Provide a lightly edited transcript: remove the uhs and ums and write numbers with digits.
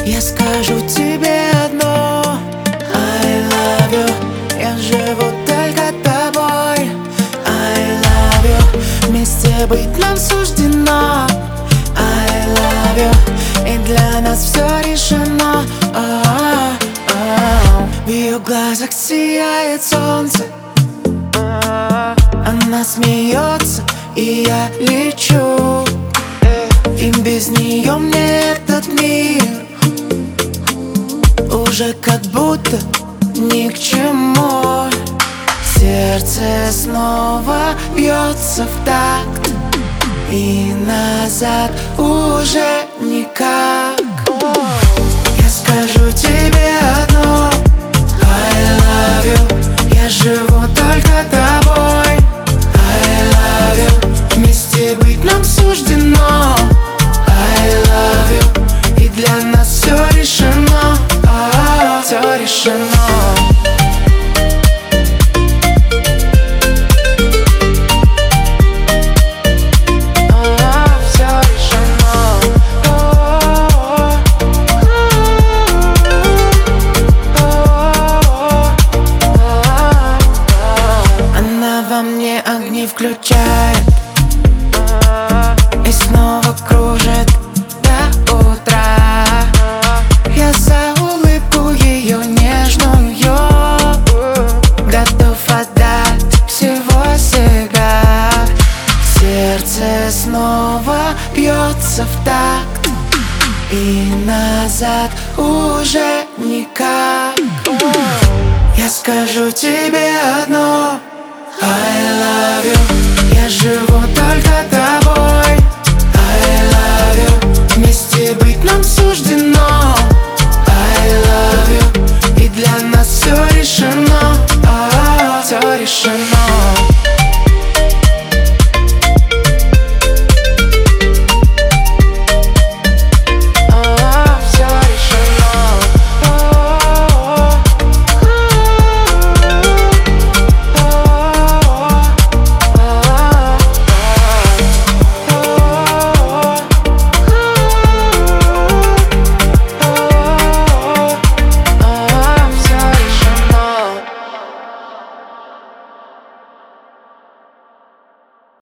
Я скажу тебе одно: I love you. Я живу только тобой. I love you. Вместе быть нам суждено. I love you. И для нас все решено. В ее глазах сияет солнце. Она смеется, и я лечу. И без нее мне этот мир уже как будто ни к чему. Сердце снова бьется в такт, и назад уже никак. Я скажу тебе одно: I love you. Я живу только тобой. I love you. Вместе быть нам суждено. I love you. И для нас все решено. Все решено. Во мне огни включает и снова кружит до утра. Я за улыбку ее нежную готов отдать всего себя. Сердце снова бьется в такт, и назад уже никак. Я скажу тебе одно: I love you. Я живу только тобой. I love you. Вместе быть нам суждено. I love you. И для нас все решено. Все решено.